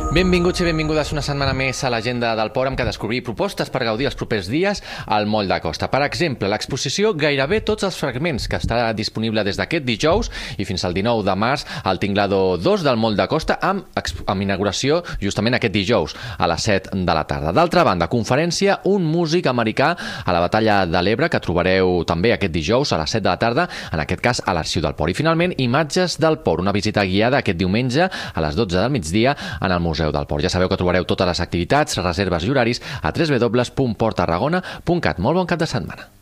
Benvinguts i benvingudes una setmana més a l'agenda del Port, amb què descobrir propostes per gaudir els propers dies al Moll de Costa. Per exemple, l'exposició Gairebé tots els fragments, que estarà disponible des d'aquest dijous i fins al 19 de març al Tinglado 2 del Moll de Costa, amb inauguració justament aquest dijous a les 7 de la tarda. D'altra banda, conferència Un músic americà a la Batalla de l'Ebre, que trobareu també aquest dijous a les 7 de la tarda, en aquest cas a l'Arxiu del Port. I finalment, Imatges del Port, una visita guiada aquest diumenge a les 12 del migdia en el Museu del Port. Ja sabeu que trobareu totes les activitats, reserves i horaris a www.porttarragona.cat. Molt bon cap de setmana.